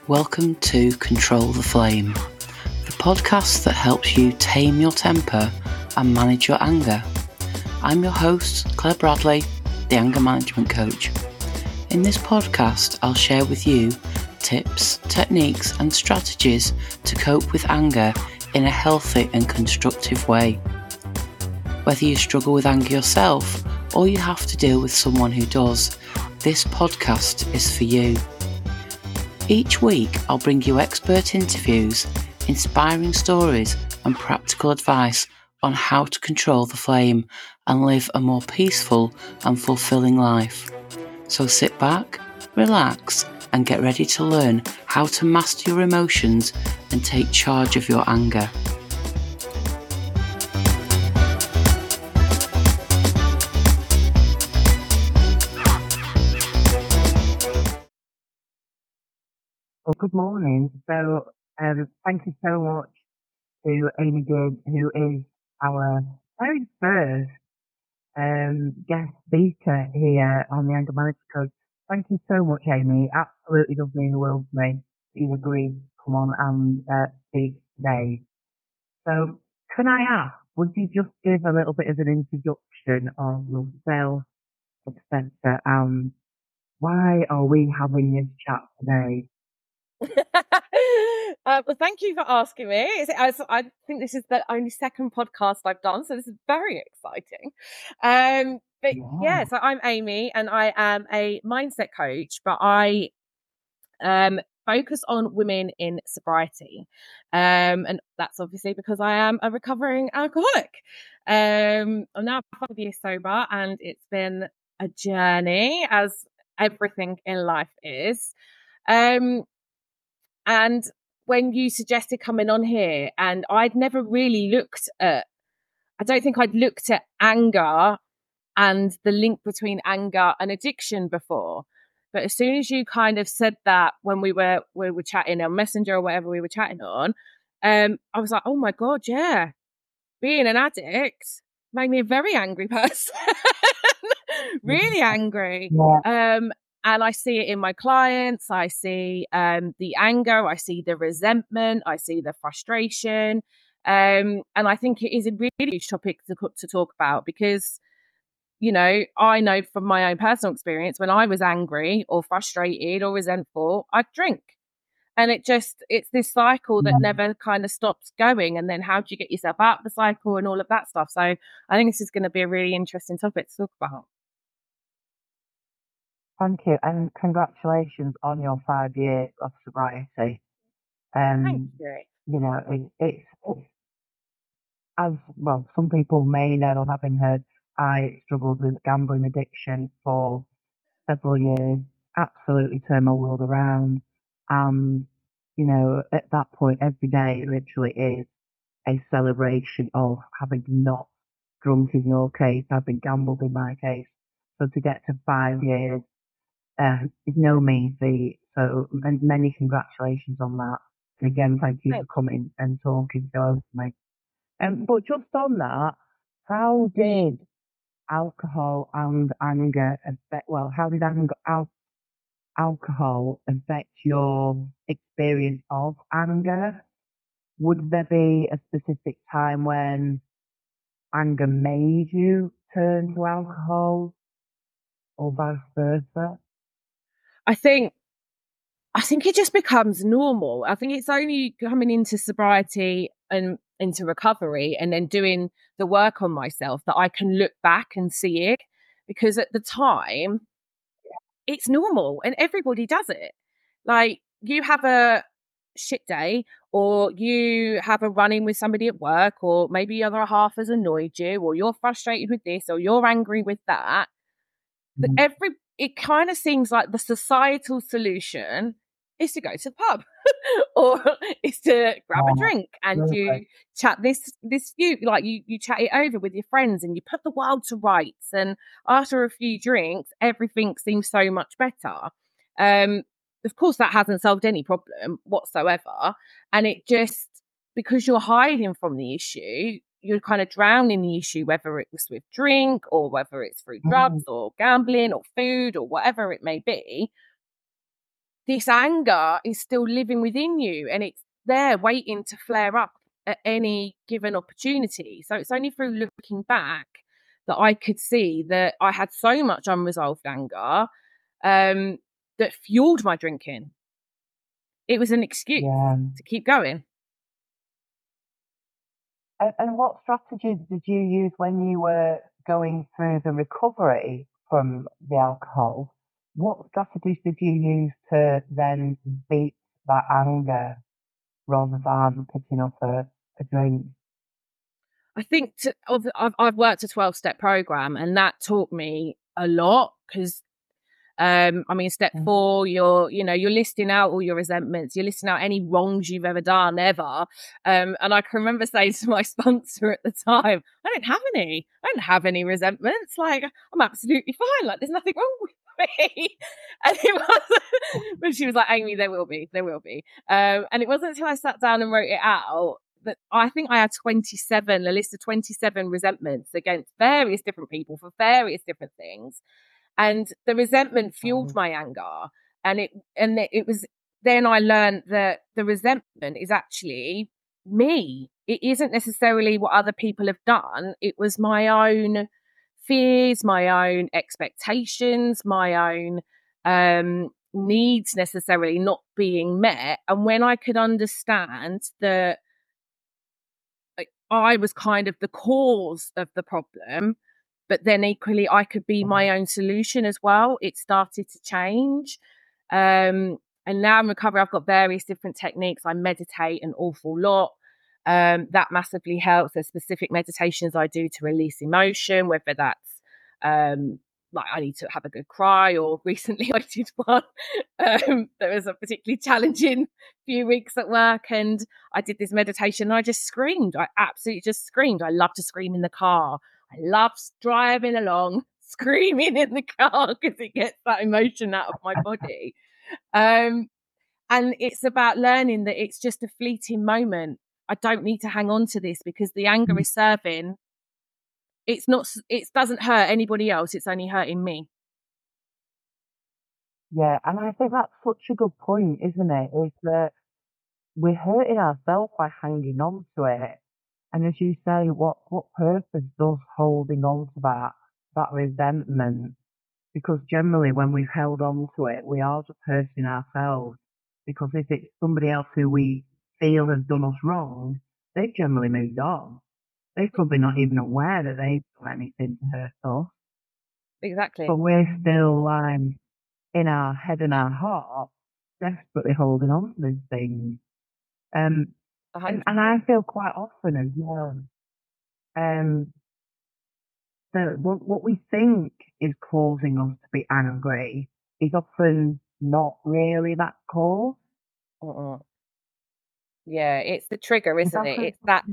Welcome to Control the Flame, the podcast that helps you tame your temper and manage your anger. I'm your host, Claire Bradley, the Anger Management Coach. In this podcast, I'll share with you tips, techniques and strategies to cope with anger in a healthy and constructive way. Whether you struggle with anger yourself or you have to deal with someone who does, this podcast is for you. Each week, I'll bring you expert interviews, inspiring stories, and practical advice on how to control the flame and live a more peaceful and fulfilling life. So sit back, relax, and get ready to learn how to master your emotions and take charge of your anger. Well, good morning. So, thank you so much to Amy Good, who is our very first guest speaker here on the Anger Management Coach. Thank you so much, Amy. Absolutely does mean the world to me that you agreed to come on and speak today. So, can I ask, would you just give a little bit of an introduction of yourself, etc., and why are we having this chat today? Well, thank you for asking me. I think this is the only second podcast I've done, so this is very exciting. So I'm Amy, and I am a mindset coach, but I focus on women in sobriety, and that's obviously because I am a recovering alcoholic. I'm now 5 years sober, and it's been a journey, as everything in life is. And when you suggested coming on here, and I'd never really I don't think I'd looked at anger and the link between anger and addiction before. But as soon as you kind of said that when we were chatting on Messenger or whatever we were chatting on, I was like, oh my God, yeah. Being an addict made me a very angry person. Really angry. Yeah. And I see it in my clients. I see the anger. I see the resentment. I see the frustration. And I think it is a really huge topic to talk about because, you know, I know from my own personal experience, when I was angry or frustrated or resentful, I'd drink. And it's this cycle that never kind of stops going. And then how do you get yourself out of the cycle and all of that stuff? So I think this is going to be a really interesting topic to talk about. Thank you, and congratulations on your 5 years of sobriety. Thank you. You know, it's as well. Some people may know, having heard, I struggled with gambling addiction for several years. Absolutely turned my world around. You know, at that point, every day literally is a celebration of having not drunk in your case, having gambled in my case. So to get to 5 years is no mean feat. So many congratulations on that. And again, thank you for coming and talking to me. But just on that, how did alcohol and anger affect? Well, how did alcohol affect your experience of anger? Would there be a specific time when anger made you turn to alcohol, or vice versa? I think it just becomes normal. I think it's only coming into sobriety and into recovery and then doing the work on myself that I can look back and see it, because at the time it's normal and everybody does it. Like, you have a shit day, or you have a run-in with somebody at work, or maybe the other half has annoyed you, or you're frustrated with this, or you're angry with that. It kind of seems like the societal solution is to go to the pub or is to grab a drink and you chat you chat it over with your friends and you put the world to rights, and after a few drinks everything seems so much better. Of course that hasn't solved any problem whatsoever, and it just, because you're hiding from the issue, you're kind of drowning the issue, whether it was with drink or whether it's through drugs or gambling or food or whatever it may be. this anger is still living within you, and it's there waiting to flare up at any given opportunity. So it's only through looking back that I could see that I had so much unresolved anger that fueled my drinking. It was an excuse to keep going. And what strategies did you use when you were going through the recovery from the alcohol? What strategies did you use to then beat that anger rather than picking up a drink? I think I've worked a 12-step program, and that taught me a lot because step 4, you're listing out all your resentments, you're listing out any wrongs you've ever done ever. And I can remember saying to my sponsor at the time, I don't have any resentments. Like, I'm absolutely fine. Like, there's nothing wrong with me. And it was, but she was like, Amy, there will be. And it wasn't until I sat down and wrote it out that I think I had a list of 27 resentments against various different people for various different things. And the resentment fueled my anger. And it was then I learned that the resentment is actually me. It isn't necessarily what other people have done. It was my own fears, my own expectations, my own needs necessarily not being met. And when I could understand that I was kind of the cause of the problem, but then equally I could be my own solution as well, it started to change. And now in recovery, I've got various different techniques. I meditate an awful lot. That massively helps. There's specific meditations I do to release emotion, whether that's like I need to have a good cry, or recently I did one. There was a particularly challenging few weeks at work, and I did this meditation and I just screamed. I absolutely just screamed. I love to scream in the car. I love driving along, screaming in the car because it gets that emotion out of my body. And it's about learning that it's just a fleeting moment. I don't need to hang on to this because the anger is serving. It doesn't hurt anybody else. It's only hurting me. Yeah, and I think that's such a good point, isn't it? Is that we're hurting ourselves by hanging on to it. And as you say, what purpose does holding on to that resentment? Because generally when we've held on to it, we are just hurting ourselves. Because if it's somebody else who we feel has done us wrong, they've generally moved on. They're probably not even aware that they've done anything to hurt us. Exactly. But we're still in our head and our heart, desperately holding on to these things. And I feel quite often as well, that what we think is causing us to be angry is often not really that cause. Yeah, it's the trigger, isn't it? It's that.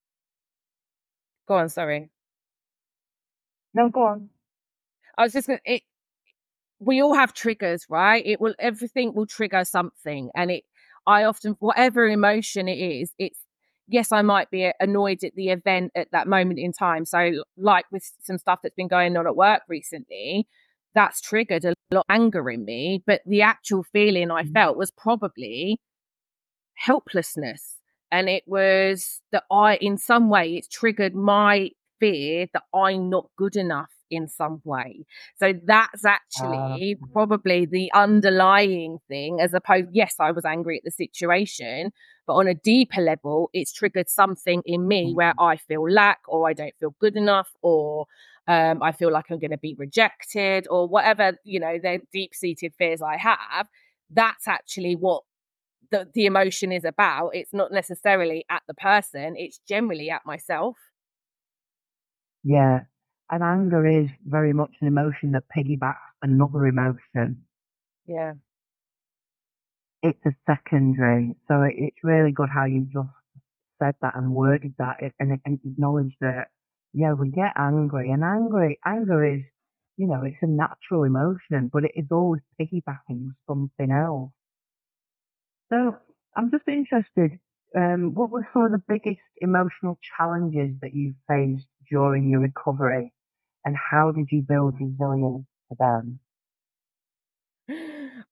Go on, sorry. No, go on. I was just going to, we all have triggers, right? Everything will trigger something. And I often, whatever emotion it is, yes, I might be annoyed at the event at that moment in time. So like with some stuff that's been going on at work recently, that's triggered a lot of anger in me. But the actual feeling I felt was probably helplessness. And it was that in some way, it's triggered my fear that I'm not good enough in some way. So that's actually probably the underlying thing, as opposed, yes, I was angry at the situation, but on a deeper level, it's triggered something in me where I feel lack, or I don't feel good enough, or I feel like I'm going to be rejected, or whatever, the deep-seated fears I have. That's actually what the emotion is about. It's not necessarily at the person, it's generally at myself. Yeah. And anger is very much an emotion that piggybacks another emotion. Yeah. It's a secondary. So it's really good how you just said that and worded that and acknowledged that, yeah, we get angry. And anger is, it's a natural emotion, but it is always piggybacking something else. So I'm just interested, what were some of the biggest emotional challenges that you faced during your recovery, and how did you build resilience for them?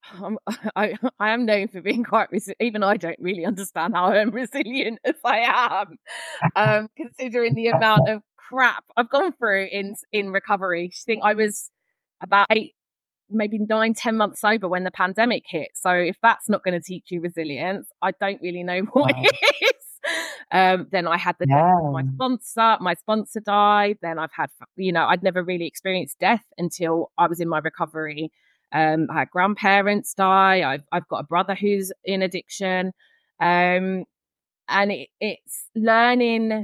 I am known for being quite resilient. Even I don't really understand how I'm resilient as I am, considering the amount of crap I've gone through in recovery. I think I was about 8, maybe 9, 10 months sober when the pandemic hit. So if that's not going to teach you resilience, I don't really know what is. Then I had the death of my sponsor. My sponsor died. Then I've had, I'd never really experienced death until I was in my recovery. I had grandparents die. I've got a brother who's in addiction. And it's learning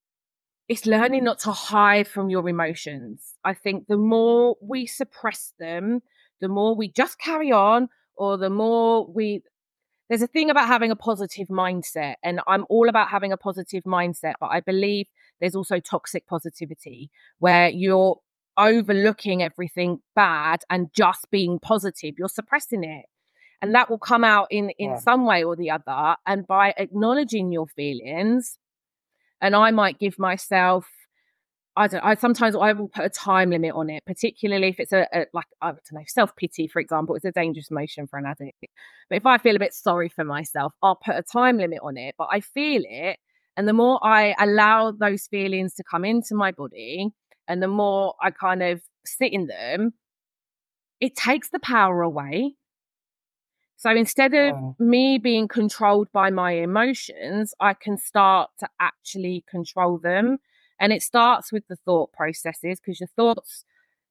not to hide from your emotions. I think the more we suppress them, the more we just carry on, or the more there's a thing about having a positive mindset, and I'm all about having a positive mindset, but I believe there's also toxic positivity where you're overlooking everything bad and just being positive. You're suppressing it. And that will come out in some way or the other. And by acknowledging your feelings, and I might give myself, sometimes I will put a time limit on it, particularly if it's self-pity, for example. It's a dangerous emotion for an addict. But if I feel a bit sorry for myself, I'll put a time limit on it, but I feel it. And the more I allow those feelings to come into my body, and the more I kind of sit in them, it takes the power away. So instead of me being controlled by my emotions, I can start to actually control them. And it starts with the thought processes, because your thoughts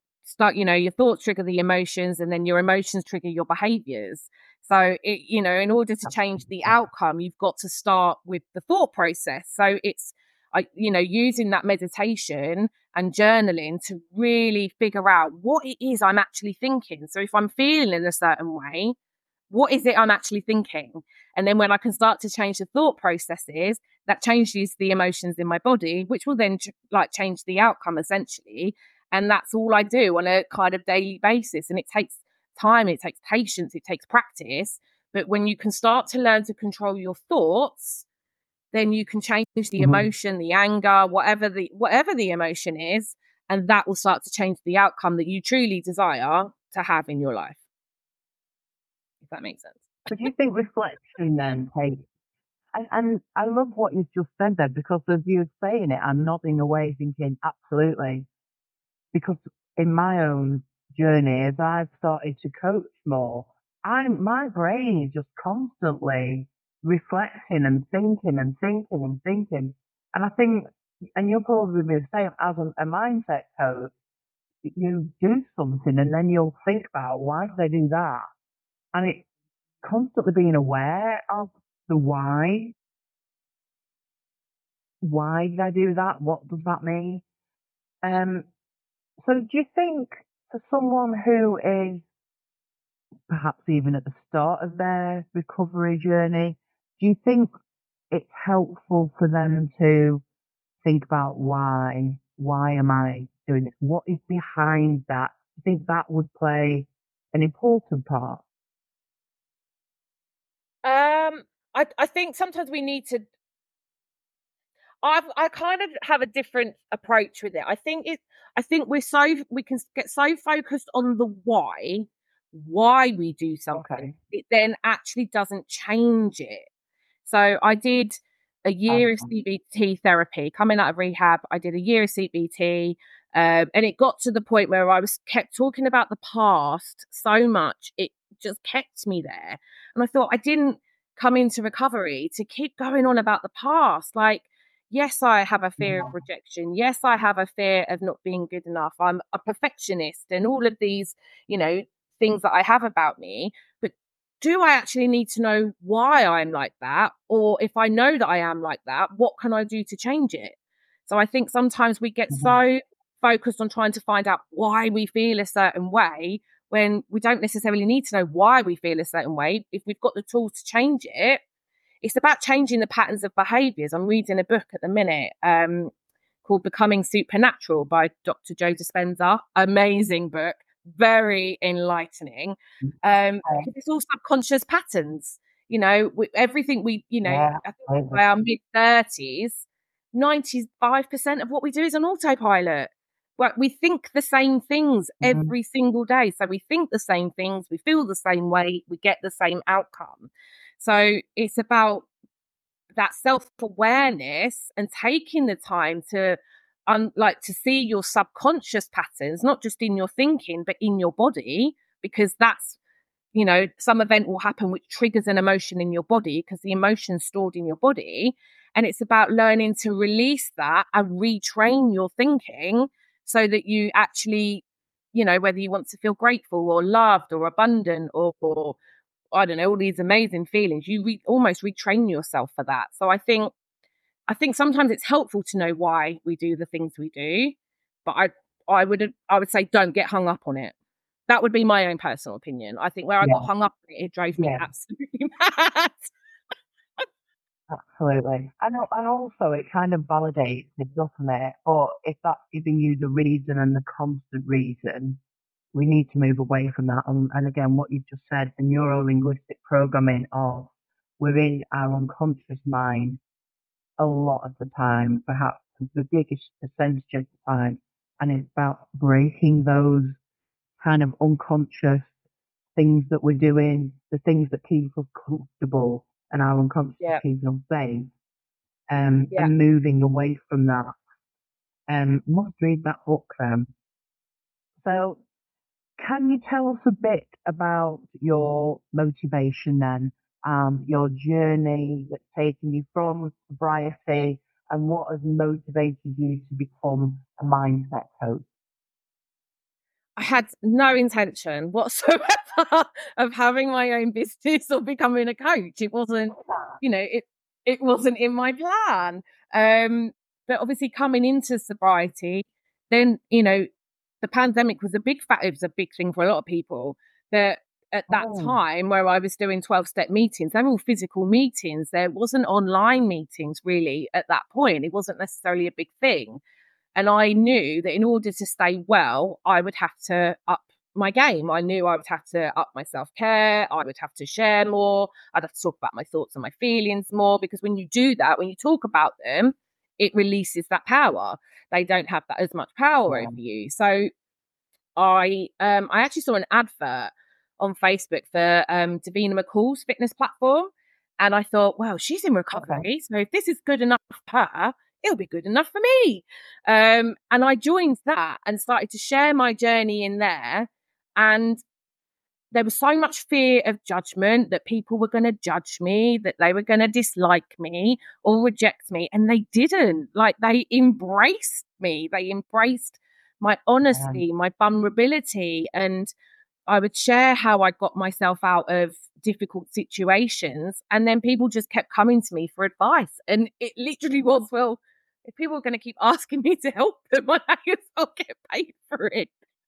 trigger the emotions, and then your emotions trigger your behaviors. So in order to change the outcome, you've got to start with the thought process. So it's, using that meditation and journaling to really figure out what it is I'm actually thinking. So if I'm feeling in a certain way, what is it I'm actually thinking? And then when I can start to change the thought processes, that changes the emotions in my body, which will then change the outcome essentially. And that's all I do on a kind of daily basis. And it takes time, it takes patience, it takes practice. But when you can start to learn to control your thoughts, then you can change the emotion, the anger, whatever the emotion is, and that will start to change the outcome that you truly desire to have in your life. If that makes sense. But do you think reflection then takes, and I love what you've just said there, because as you're saying it, I'm nodding away thinking, absolutely. Because in my own journey, as I've started to coach more, my brain is just constantly reflecting and thinking and thinking and thinking. And I think, and you'll probably be the same, as a mindset coach, you do something and then you'll think about, why did I do that? And it's constantly being aware of the why. Why did I do that? What does that mean? So do you think for someone who is perhaps even at the start of their recovery journey, do you think it's helpful for them to think about why am I doing this? What is behind that? Do you think that would play an important part? I think sometimes we need to. I kind of have a different approach with it. I think we can get so focused on the why we do something, it then actually doesn't change it. So I did a year of CBT therapy coming out of rehab. I did a year of CBT, and it got to the point where I kept talking about the past so much, it just kept me there. And I thought, I didn't come into recovery to keep going on about the past. Like, yes, I have a fear of rejection. Yes, I have a fear of not being good enough. I'm a perfectionist and all of these, things that I have about me. But do I actually need to know why I'm like that? Or if I know that I am like that, what can I do to change it? So I think sometimes we get so focused on trying to find out why we feel a certain way when we don't necessarily need to know why we feel a certain way. If we've got the tools to change it, it's about changing the patterns of behaviours. I'm reading a book at the minute called Becoming Supernatural by Dr. Joe Dispenza. Amazing book, very enlightening. Because it's all subconscious patterns. Everything I think by our mid-30s, 95% of what we do is on autopilot. we think the same things every single day. So we think the same things, we feel the same way, we get the same outcome. So it's about that self-awareness and taking the time to to see your subconscious patterns, not just in your thinking, but in your body, because that's, some event will happen which triggers an emotion in your body because the emotion's stored in your body. And it's about learning to release that and retrain your thinking so that you actually, whether you want to feel grateful or loved or abundant or I don't know, all these amazing feelings, you almost retrain yourself for that. So I think sometimes it's helpful to know why we do the things we do, but I would say don't get hung up on it. That would be my own personal opinion. I think where I got hung up on it, it drove me absolutely mad. Absolutely. And also it kind of validates it, doesn't it? But if that's giving you the reason and the constant reason, we need to move away from that. And again, what you've just said, the neuro-linguistic programming of we're in our unconscious mind a lot of the time, perhaps the biggest percentage of the time. And it's about breaking those kind of unconscious things that we're doing, the things that keep us comfortable and our unconscious keeps us safe, and moving away from that. Must read that book then. So can you tell us a bit about your motivation then, your journey that's taken you from sobriety, and what has motivated you to become a mindset coach? I had no intention whatsoever of having my own business or becoming a coach. It wasn't, it wasn't in my plan. But obviously coming into sobriety, then, the pandemic was a big factor. It was a big thing for a lot of people. That at that time where I was doing 12-step meetings, they were all physical meetings. There wasn't online meetings really at that point. It wasn't necessarily a big thing. And I knew that in order to stay well, I would have to up my game. I knew I would have to up my self-care. I would have to share more. I'd have to talk about my thoughts and my feelings more, because when you do that, when you talk about them, it releases that power. They don't have that as much power over you. So I actually saw an advert on Facebook for Davina McCall's fitness platform. And I thought, wow, she's in recovery. So if this is good enough for her, it'll be good enough for me. And I joined that and started to share my journey in there. And there was so much fear of judgment, that people were going to judge me, that they were going to dislike me or reject me. And they didn't. Like, they embraced me. They embraced my honesty, my vulnerability. And I would share how I got myself out of difficult situations. And then people just kept coming to me for advice. And it literally was, well, if people are going to keep asking me to help them, I guess I'll get paid for it.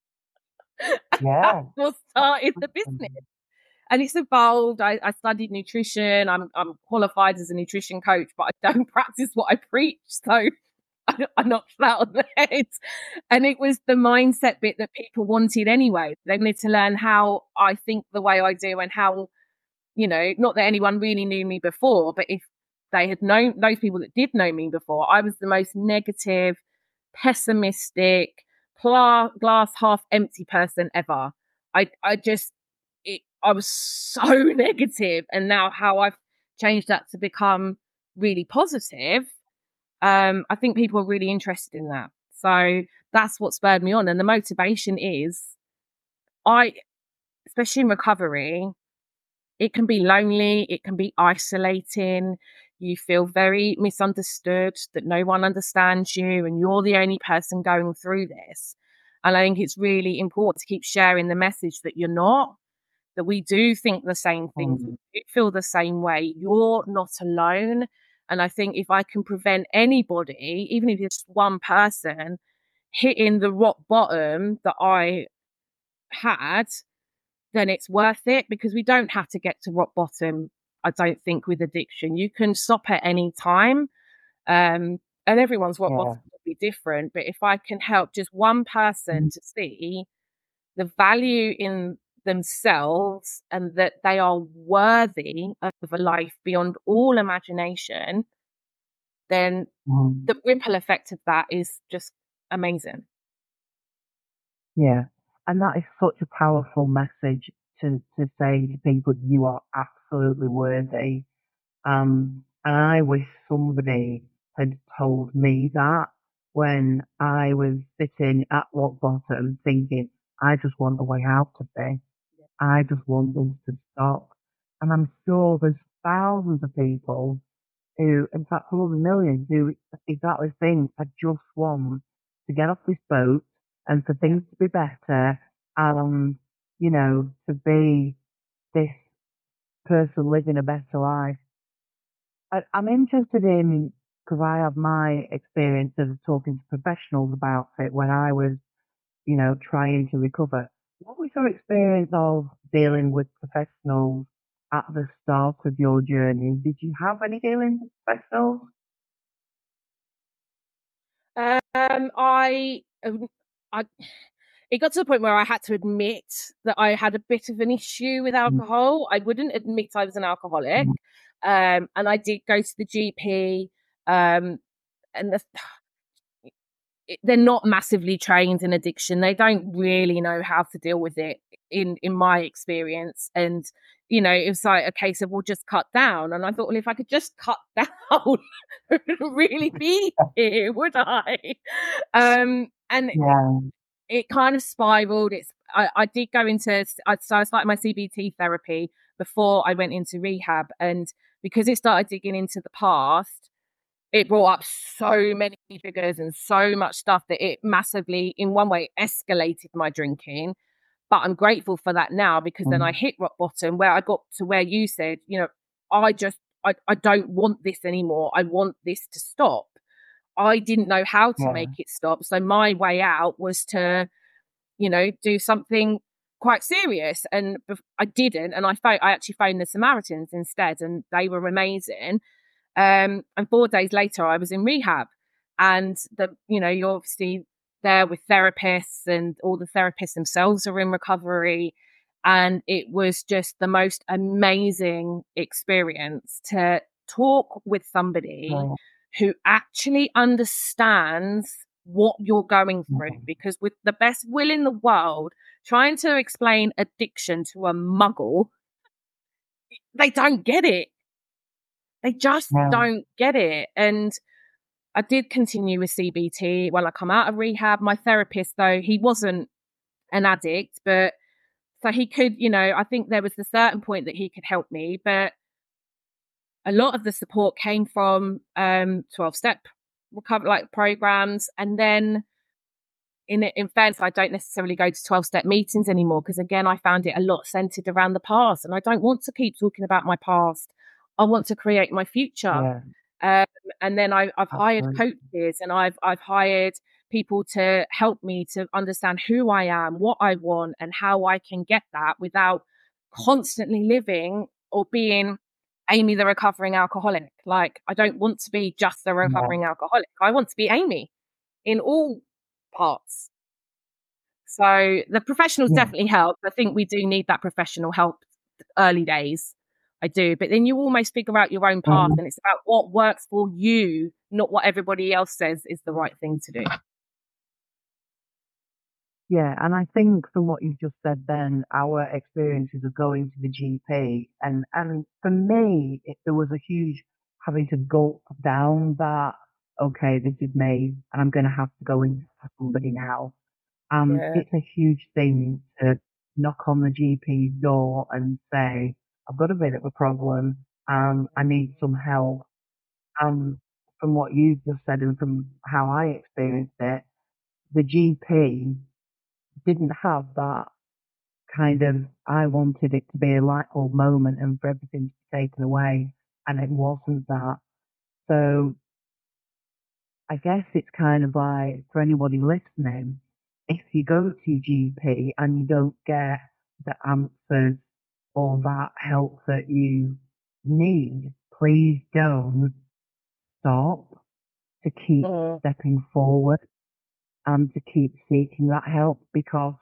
That's what started the business. And it's evolved. I studied nutrition. I'm qualified as a nutrition coach, but I don't practice what I preach. So I knocked that on the head. And it was the mindset bit that people wanted anyway. They wanted to learn how I think the way I do, and how, not that anyone really knew me before, but if they had known, those people that did know me before, I was the most negative, pessimistic, glass half empty person ever. I was so negative, and now how I've changed that to become really positive. I think people are really interested in that. So that's what spurred me on. And the motivation is, especially in recovery, it can be lonely, it can be isolating. You feel very misunderstood, that no one understands you and you're the only person going through this. And I think it's really important to keep sharing the message that you're not, that we do think the same things, we do feel the same way. You're not alone. And I think if I can prevent anybody, even if it's just one person, hitting the rock bottom that I had, then it's worth it, because we don't have to get to rock bottom, I don't think, with addiction. You can stop at any time. And everyone's rock bottom will be different. But if I can help just one person to see the value in themselves, and that they are worthy of a life beyond all imagination, then the ripple effect of that is just amazing. Yeah. And that is such a powerful message to say to people, you are absolutely worthy. And I wish somebody had told me that when I was sitting at rock bottom thinking, I just want a way out of this. I just want this to stop. And I'm sure there's thousands of people who, in fact, probably millions, who exactly think, I just want to get off this boat and for things to be better and, to be this person living a better life. I'm interested in, because I have my experience of talking to professionals about it when I was, trying to recover. What was your experience of dealing with professionals at the start of your journey? Did you have any dealings with professionals? I, I, it got to the point where I had to admit that I had a bit of an issue with Mm, alcohol. I wouldn't admit I was an alcoholic. mm, And I did go to the GP. Um, and they're not massively trained in addiction. They don't really know how to deal with it in my experience. And it was like a case of, we'll just cut down. And I thought, well, if I could just cut down, I wouldn't really be here, would I? And yeah. it kind of spiraled. I did go into, so I started my CBT therapy before I went into rehab. And because it started digging into the past, it brought up so many triggers and so much stuff that it massively, in one way, escalated my drinking. But I'm grateful for that now, because then I Mm, hit rock bottom, where I got to where you said, I don't want this anymore. I want this to stop. I didn't know how to yeah. make it stop. So my way out was to, do something quite serious. And I didn't. And I actually phoned the Samaritans instead, and they were amazing. And 4 days later, I was in rehab, and you're obviously there with therapists, and all the therapists themselves are in recovery. And it was just the most amazing experience to talk with somebody Yeah. who actually understands what you're going through. Mm, Because with the best will in the world, trying to explain addiction to a muggle, they don't get it. They just no. don't get it. And I did continue with CBT when I come out of rehab. My therapist, though, he wasn't an addict, but so he could, I think there was a certain point that he could help me, but a lot of the support came from 12-step recovery like programs. And then in fairness, I don't necessarily go to 12-step meetings anymore, because again, I found it a lot centered around the past, and I don't want to keep talking about my past. I want to create my future. Yeah. Um, and then I've hired Absolutely. coaches, and I've hired people to help me to understand who I am, what I want, and how I can get that without constantly living or being Amy the recovering alcoholic. Like, I don't want to be just the Yeah. recovering alcoholic. I want to be Amy in all parts. So the professionals Yeah. definitely help. I think we do need that professional help early days. I do. But then you almost figure out your own path, Mm. and it's about what works for you, not what everybody else says is the right thing to do. Yeah, and I think from what you've just said then, our experiences of going to the GP, and for me, there was a huge having to gulp down that, okay, this is me, and I'm going to have to go and see somebody now. Yeah. It's a huge thing to knock on the GP's door and say, I've got a bit of a problem, I need some help. And from what you've just said and from how I experienced it, the GP didn't have that kind of, I wanted it to be a light bulb moment and for everything to be taken away, and it wasn't that. So I guess it's kind of like, for anybody listening, if you go to your GP and you don't get the answers or that help that you need, please don't stop, to keep Mm. stepping forward and to keep seeking that help, because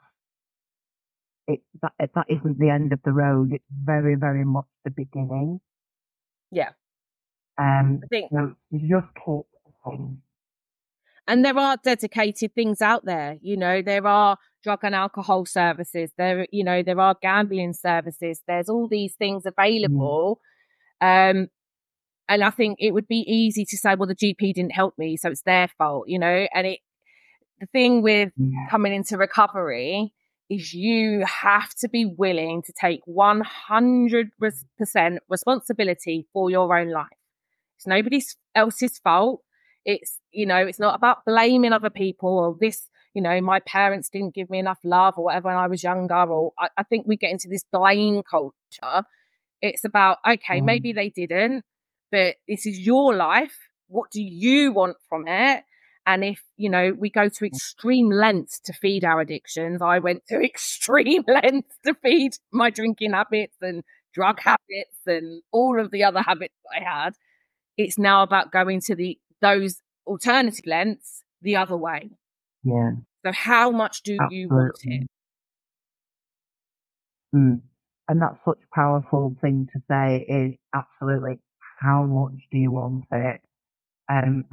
that isn't the end of the road. It's very, very much the beginning. Yeah. I think So you just keep going. And there are dedicated things out there. You know, there are drug and alcohol services. There are gambling services. There's all these things available. And I think it would be easy to say, well, the GP didn't help me, so it's their fault, you know. And the thing with coming into recovery is you have to be willing to take 100% responsibility for your own life. It's nobody else's fault. It's, you know, it's not about blaming other people or this, you know, my parents didn't give me enough love or whatever when I was younger. Or I think we get into this blame culture. It's about, okay, maybe they didn't, but this is your life. What do you want from it? And if, you know, we go to extreme lengths to feed our addictions, I went to extreme lengths to feed my drinking habits and drug habits and all of the other habits I had. It's now about going to those alternative lengths the other way. Yeah. So how much do you want it? And that's such a powerful thing to say, is absolutely how much do you want it? And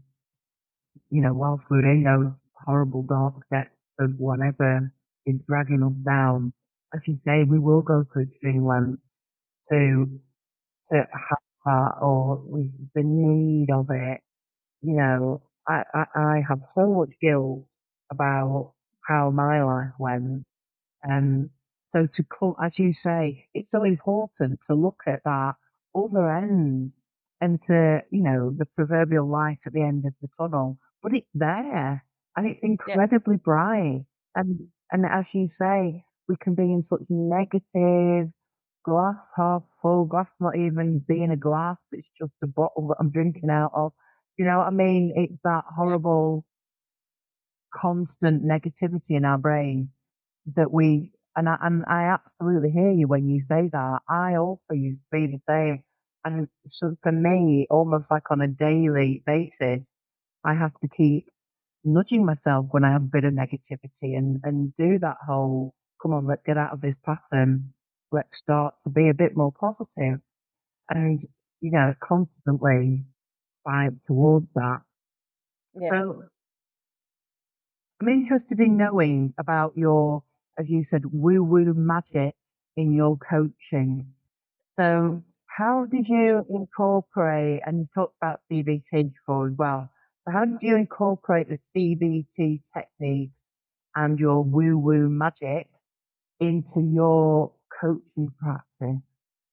you know, whilst we're in those horrible dark depths of whatever is dragging us down, as you say, we will go to extreme lengths to have that, or the need of it. You know, I have so much guilt about how my life went. And so to come, as you say, it's so important to look at that other end and to, you know, the proverbial light at the end of the tunnel. But it's there and it's incredibly bright. And as you say, we can be in such negative, glass half full, glass not even being a glass, it's just a bottle that I'm drinking out of. You know what I mean? It's that horrible, constant negativity in our brain that I absolutely hear you when you say that. I also used to be the same. And so for me, almost like on a daily basis, I have to keep nudging myself when I have a bit of negativity and do that whole, come on, let's get out of this pattern. Let's start to be a bit more positive and, you know, constantly fight towards that. Yeah. So I'm interested in knowing about your, as you said, woo-woo magic in your coaching. So how did you incorporate, and you talked about CBT before as well, so how did you incorporate the CBT technique and your woo-woo magic into your coaching practice?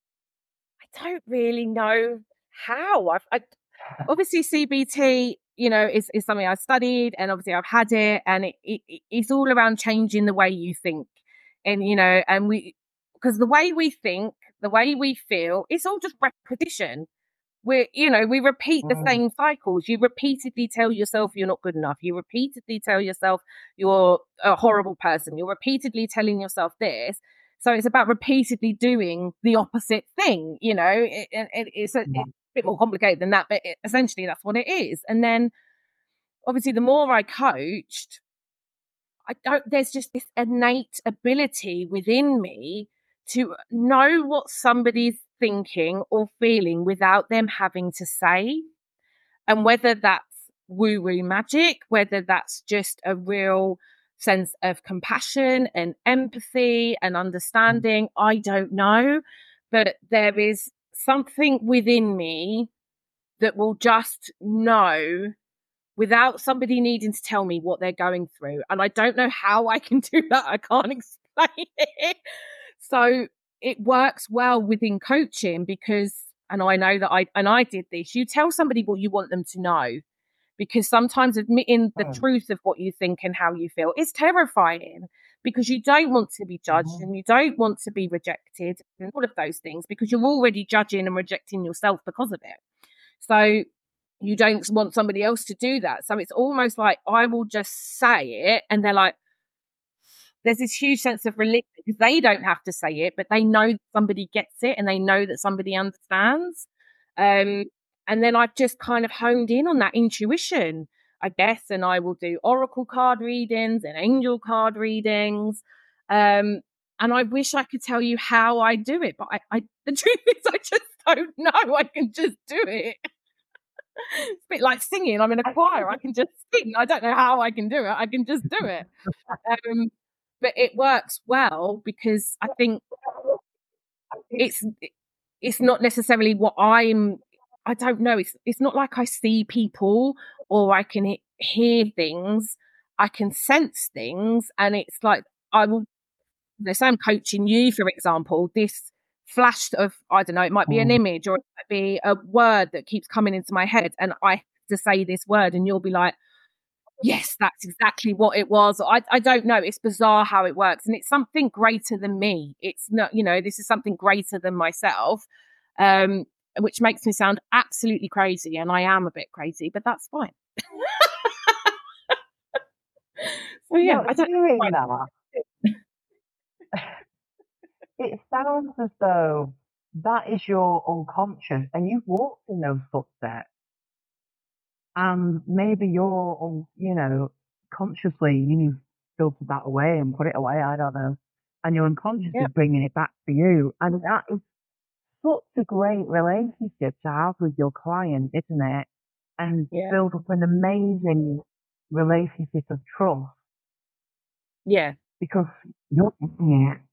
I don't really know how. I obviously CBT, you know, is something I studied, and obviously I've had it, and it's all around changing the way you think, and you know, and because the way we think, the way we feel, it's all just repetition. We repeat the same cycles. You repeatedly tell yourself you're not good enough. You repeatedly tell yourself you're a horrible person. You're repeatedly telling yourself this. So it's about repeatedly doing the opposite thing. You know, it's a bit more complicated than that, but essentially that's what it is. And then obviously the more I coached, there's just this innate ability within me to know what somebody's thinking or feeling without them having to say. And whether that's woo-woo magic, whether that's just a real sense of compassion and empathy and understanding, I don't know. But there is something within me that will just know without somebody needing to tell me what they're going through. And I don't know how I can do that. I can't explain it. So it works well within coaching because, and I know that I did this, you tell somebody what you want them to know, because sometimes admitting the truth of what you think and how you feel is terrifying, because you don't want to be judged and you don't want to be rejected and all of those things, because you're already judging and rejecting yourself because of it. So you don't want somebody else to do that. So it's almost like I will just say it and they're like, there's this huge sense of relief because they don't have to say it, but they know somebody gets it and they know that somebody understands. And then I've just kind of honed in on that intuition, I guess, and I will do oracle card readings and angel card readings. And I wish I could tell you how I do it, but the truth is I just don't know. I can just do it. It's a bit like singing. I'm in a choir. I can just sing. I don't know how I can do it. I can just do it. But it works well because I think it's not necessarily what I don't know. It's not like I see people or I can hear things. I can sense things, and it's like I will. Say I'm coaching you, for example. This flash of, I don't know, it might be an image or it might be a word that keeps coming into my head, and I have to say this word, and you'll be like, yes, that's exactly what it was. I don't know. It's bizarre how it works. And it's something greater than me. It's not, this is something greater than myself, which makes me sound absolutely crazy. And I am a bit crazy, but that's fine. So, yeah, I don't know. It sounds as though that is your unconscious and you've walked in those footsteps. And maybe you're, consciously you've filtered that away and put it away, I don't know. And your unconscious is bringing it back for you. And that is such a great relationship to have with your client, isn't it? And build up an amazing relationship of trust. Yeah. Because you're getting it.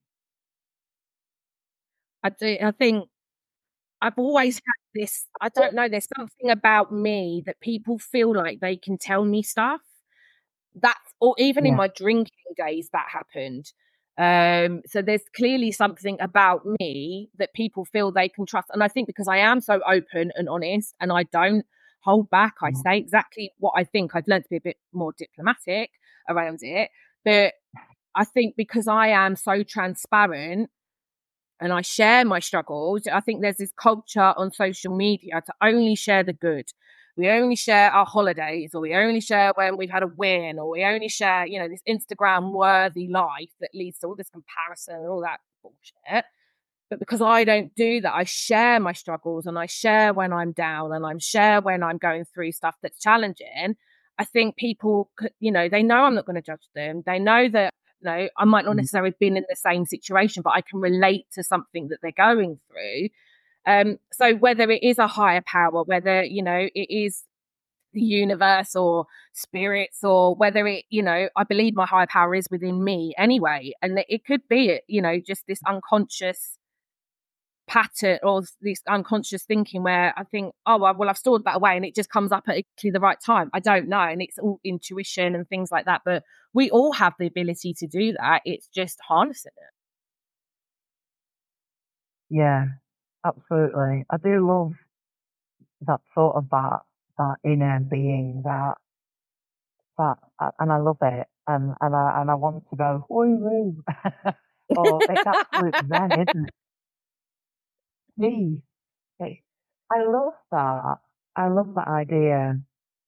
I think I've always had this, I don't know, there's something about me that people feel like they can tell me stuff. Or even in my drinking days that happened. So there's clearly something about me that people feel they can trust. And I think because I am so open and honest and I don't hold back, I say exactly what I think. I've learned to be a bit more diplomatic around it. But I think because I am so transparent and I share my struggles, I think there's this culture on social media to only share the good. We only share our holidays, or we only share when we've had a win, or we only share, this Instagram worthy life that leads to all this comparison and all that bullshit. But because I don't do that, I share my struggles and I share when I'm down and I share when I'm going through stuff that's challenging. I think people, they know I'm not going to judge them. They know that, I might not necessarily have been in the same situation, but I can relate to something that they're going through. So whether it is a higher power, whether, it is the universe or spirits, or whether it, I believe my higher power is within me anyway. And it could be, just this unconscious pattern or this unconscious thinking where I think, oh, well, I've stored that away and it just comes up at exactly the right time. I don't know. And it's all intuition and things like that. But we all have the ability to do that. It's just harnessing it. Yeah, absolutely. I do love that sort of that inner being, that, and I love it. And I want to go, woo-woo. Oh, it's absolute zen, isn't it? I love that. I love that idea.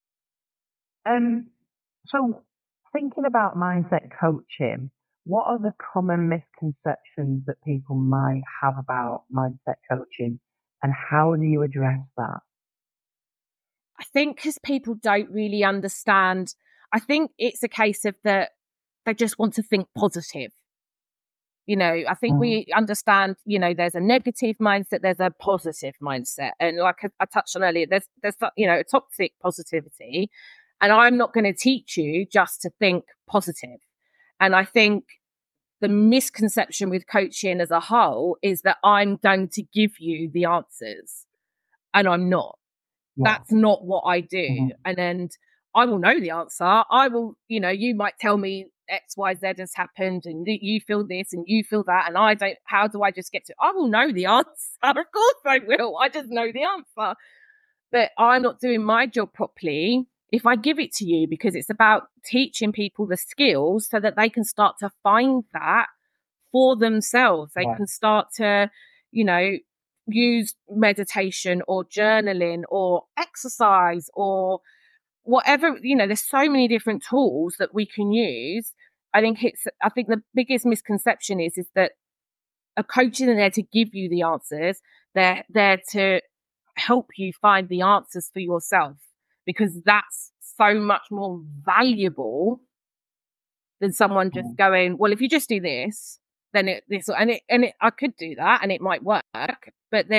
So thinking about mindset coaching, what are the common misconceptions that people might have about mindset coaching, and how do you address that? I think because people don't really understand, I think it's a case of that they just want to think positive. I think we understand, there's a negative mindset, there's a positive mindset. And like I touched on earlier, there's a toxic positivity. And I'm not going to teach you just to think positive. And I think the misconception with coaching as a whole is that I'm going to give you the answers. And I'm not. Yeah. That's not what I do. Mm-hmm. And I will know the answer. I will, you might tell me X, Y, Z has happened and you feel this and you feel that. And how do I just get to, I will know the answer. Of course I will. I just know the answer. But I'm not doing my job properly if I give it to you, because it's about teaching people the skills so that they can start to find that for themselves. They can start to, use meditation or journaling or exercise or whatever, there's so many different tools that we can use. I think the biggest misconception is that a coach isn't there to give you the answers. They're there to help you find the answers for yourself, because that's so much more valuable than someone just going, well, if you just do this, then I could do that and it might work. But then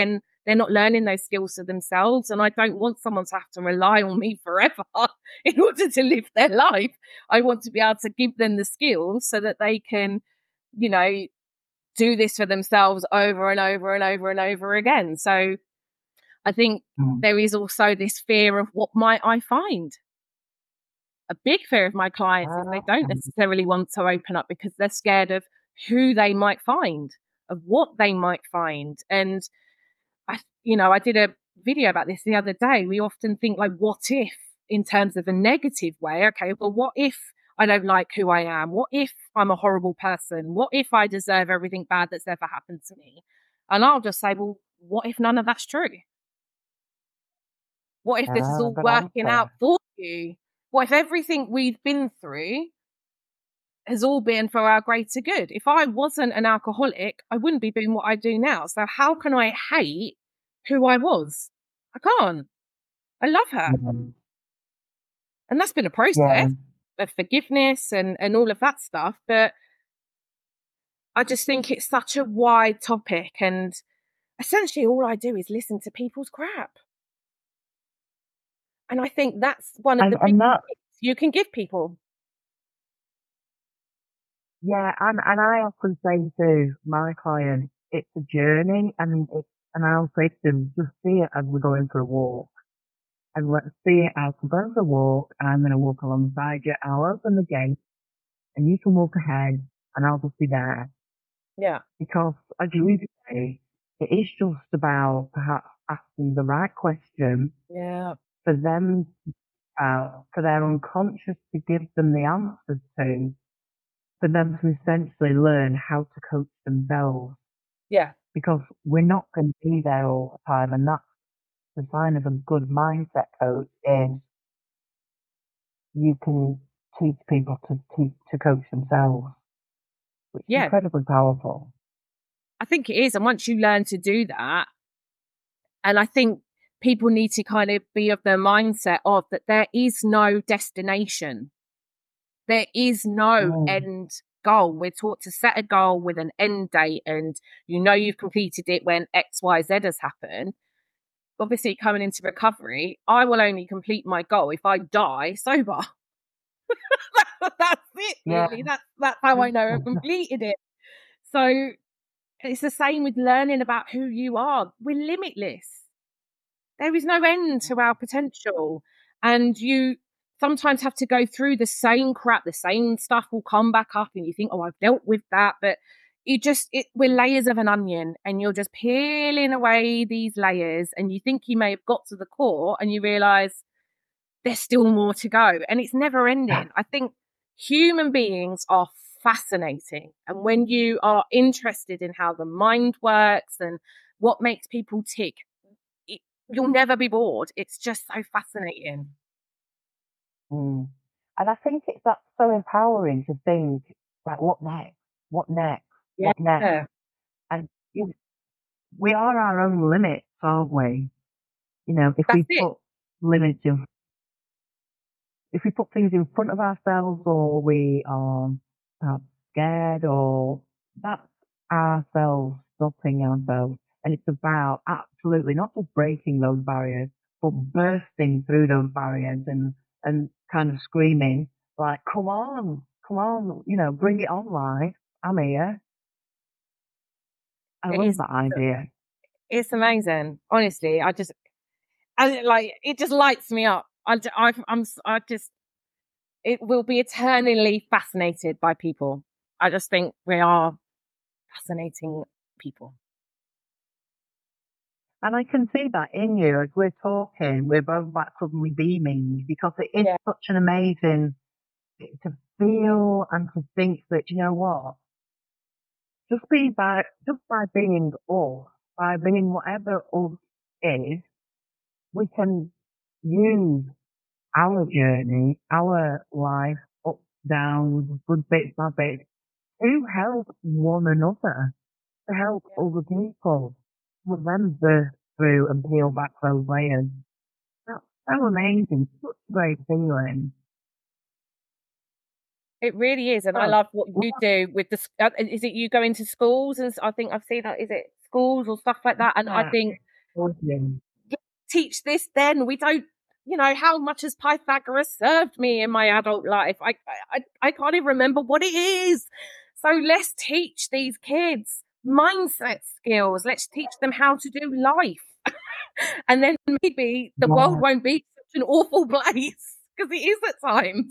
they're not learning those skills for themselves. And I don't want someone to have to rely on me forever in order to live their life. I want to be able to give them the skills so that they can, you know, do this for themselves over and over and over and over again. So I think there is also this fear of what might I find. A big fear of my clients is they don't necessarily want to open up because they're scared of who they might find, of what they might find. And I did a video about this the other day. We often think like, what if, in terms of a negative way? Okay, well, what if I don't like who I am? What if I'm a horrible person? What if I deserve everything bad that's ever happened to me? And I'll just say, well, what if none of that's true? What if this is all working out for you? What if everything we've been through has all been for our greater good? If I wasn't an alcoholic, I wouldn't be doing what I do now. So how can I hate who I was? I can't. I love her. And that's been a process of forgiveness and all of that stuff. But I just think it's such a wide topic. And essentially all I do is listen to people's crap. And I think that's one of the big things you can give people. Yeah, and I often say to my clients, it's a journey, and I'll say to them, just see it as we're going for a walk. And let's see it as we're going for a walk, and I'm going to walk alongside you, and I'll open the gate, and you can walk ahead, and I'll just be there. Yeah. Because, as you say, it is just about perhaps asking the right question. Yeah. For them, for their unconscious to give them the answers to, for them to essentially learn how to coach themselves. Yeah. Because we're not going to be there all the time, and that's the sign of a good mindset coach is you can teach people to coach themselves, which is incredibly powerful. I think it is. And once you learn to do that, and I think people need to kind of be of the mindset of that there is no destination. There is no end goal. We're taught to set a goal with an end date, and you've completed it when X, Y, Z has happened. Obviously, coming into recovery, I will only complete my goal if I die sober. That's it, really. That's how I know I've completed it. So it's the same with learning about who you are. We're limitless. There is no end to our potential. And you sometimes have to go through the same crap, the same stuff will come back up and you think, oh, I've dealt with that. But we're layers of an onion, and you're just peeling away these layers, and you think you may have got to the core and you realize there's still more to go, and it's never ending. I think human beings are fascinating. And when you are interested in how the mind works and what makes people tick, you'll never be bored. It's just so fascinating. And I think that's so empowering to think, like, what next? What next? Yeah. What next? And we are our own limits, aren't we? If we put things in front of ourselves, or we are scared, or that's ourselves stopping ourselves. And it's about absolutely not just breaking those barriers, but bursting through those barriers and kind of screaming like, come on, bring it on, life. I'm here. I love that idea. It's amazing. Honestly, it just lights me up. It will be eternally fascinated by people. I just think we are fascinating people. And I can see that in you as we're talking. We're both like suddenly beaming, because it is such an amazing to feel and to think that, you know what, just by being us, by being whatever us is, we can use our journey, our life, ups, downs, good bits, bad bits, to help one another, to help other people, with them burst through and peel back those layers. That's so amazing, such a great feeling. It really is, and I love what you do with the. Is it you go into schools, and I think I've seen that. Is it schools or stuff like that? And I think children. Teach this then. We don't, how much has Pythagoras served me in my adult life? I can't even remember what it is. So let's teach these kids mindset skills. Let's teach them how to do life. And then maybe the world won't be such an awful place, because it is at times.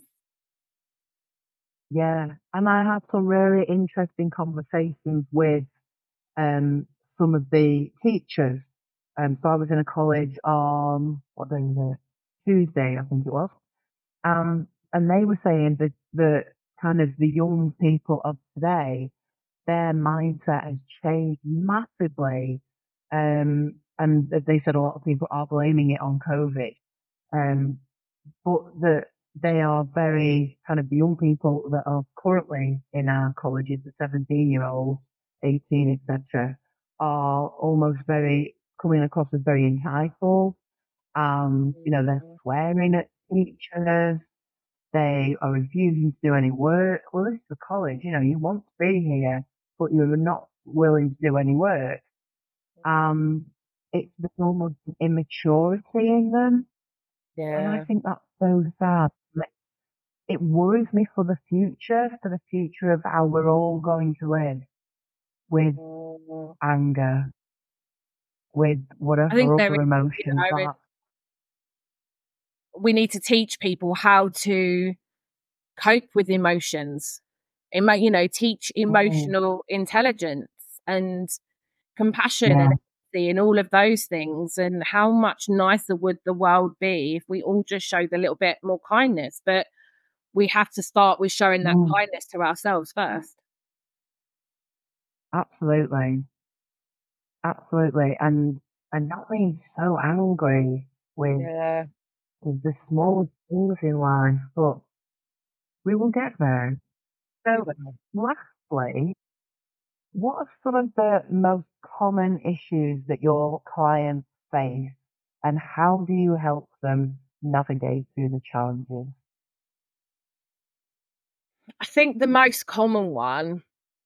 Yeah, and I had some really interesting conversations with some of the teachers. So I was in a college on, what day was it? Tuesday, I think it was. And they were saying that the kind of the young people of today, their mindset has changed massively. And they said a lot of people are blaming it on COVID. But that they are very kind of the young people that are currently in our colleges, the 17-year-olds, 18, etc., are almost very coming across as very entitled. They're swearing at teachers. They are refusing to do any work. Well, this is a college, you want to be here, but you're not willing to do any work. There's almost an immaturity in them. Yeah. And I think that's so sad. It worries me for the future of how we're all going to live with anger, with whatever other emotions are. We need to teach people how to cope with emotions. Teach emotional intelligence and compassion and empathy and all of those things. And how much nicer would the world be if we all just showed a little bit more kindness? But we have to start with showing that kindness to ourselves first. Absolutely. And not being so angry with the small things in life, but we will get there. So, lastly, what are some of the most common issues that your clients face, and how do you help them navigate through the challenges? I think the most common one,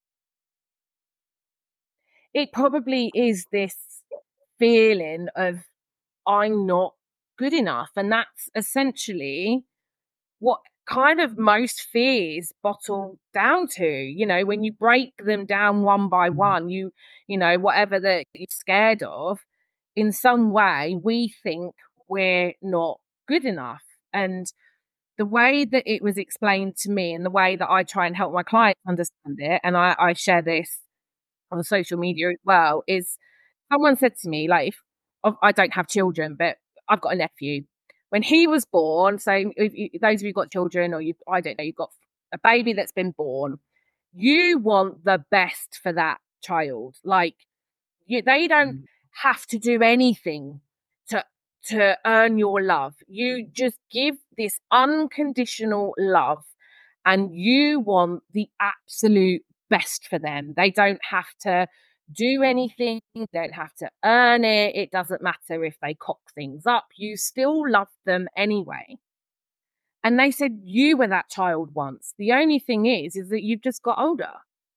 it probably is this feeling of I'm not good enough. And that's essentially what kind of most fears bottle down to. When you break them down one by one, whatever that you're scared of, in some way we think we're not good enough. And the way that it was explained to me and the way that I try and help my clients understand it, and I share this on social media as well, is someone said to me, like, if I don't have children, but I've got a nephew. When he was born, so if those of you who've got children, or you've got a baby that's been born, you want the best for that child. Like, they don't have to do anything to earn your love. You just give this unconditional love, and you want the absolute best for them. They don't have to do anything. They don't have to earn it. It doesn't matter if they cock things up. You still love them anyway. And they said, you were that child once. The only thing is that you've just got older.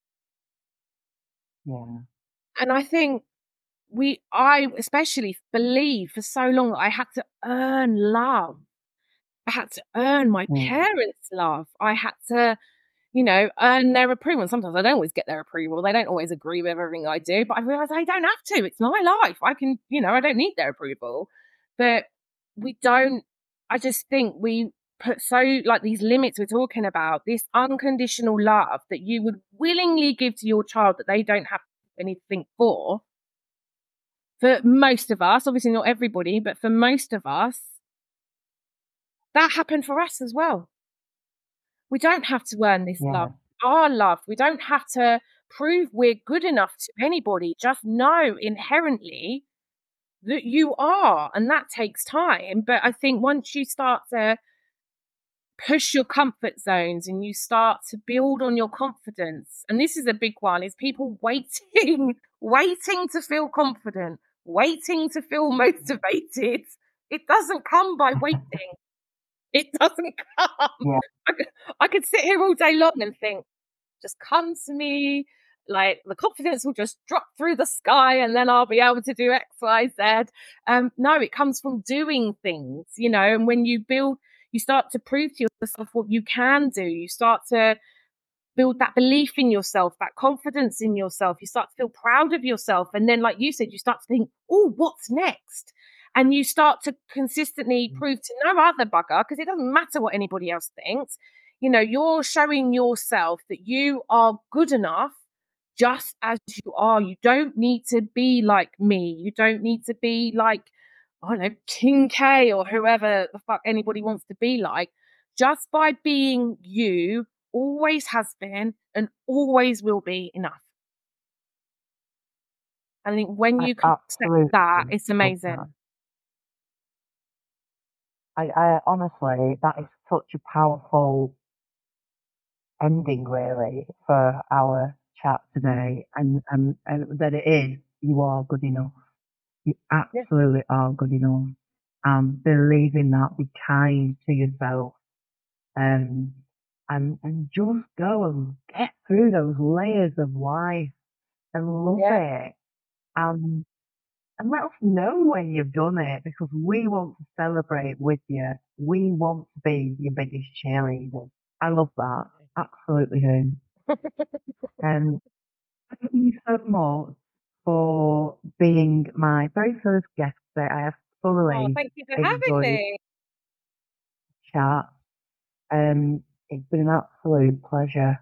Yeah. And I think I especially believe for so long that I had to earn love. I had to earn my parents' love. I had to, earn their approval. And sometimes I don't always get their approval. They don't always agree with everything I do, but I realize I don't have to. It's my life. I can, I don't need their approval. But I just think we put these limits we're talking about, this unconditional love that you would willingly give to your child that they don't have anything for most of us, obviously not everybody, but for most of us, that happened for us as well. We don't have to earn this love, our love. We don't have to prove we're good enough to anybody. Just know inherently that you are, and that takes time. But I think once you start to push your comfort zones and you start to build on your confidence, and this is a big one, is people waiting to feel confident, waiting to feel motivated. It doesn't come by waiting. It doesn't come. Yeah. I could sit here all day long and think, just come to me like the confidence will just drop through the sky and then I'll be able to do X, Y, Z. No, it comes from doing things, you know, and when you start to prove to yourself what you can do. You start to build that belief in yourself, that confidence in yourself. You start to feel proud of yourself. And then, like you said, you start to think, oh, what's next? And you start to consistently prove to no other bugger, because it doesn't matter what anybody else thinks. You know, you're showing yourself that you are good enough just as you are. You don't need to be like me. You don't need to be like, I don't know, King K or whoever the fuck anybody wants to be like. Just by being you always has been and always will be enough. I think when you can accept that, it's amazing. I honestly, that is such a powerful ending, really, for our chat today, and that it is, you are good enough. You absolutely are good enough. Believe in that. Be kind to yourself, and just go and get through those layers of life and love it. And let us know when you've done it, because we want to celebrate with you. We want to be your biggest cheerleaders. I love that. Absolutely do. Thank you so much for being my very first guest today. I have thoroughly thank you for having me. Chat. It's been an absolute pleasure.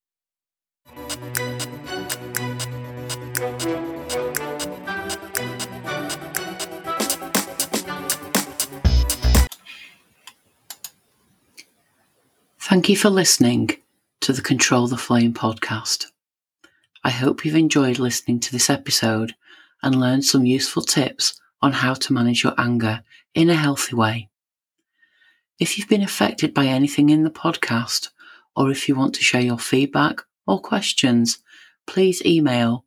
Thank you for listening to the Control the Flame podcast. I hope you've enjoyed listening to this episode and learned some useful tips on how to manage your anger in a healthy way. If you've been affected by anything in the podcast, or if you want to share your feedback or questions, please email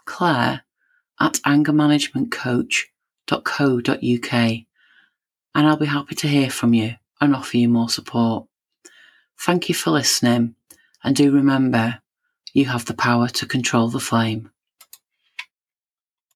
claire@angermanagementcoach.co.uk and I'll be happy to hear from you and offer you more support. Thank you for listening, and do remember, you have the power to control the flame.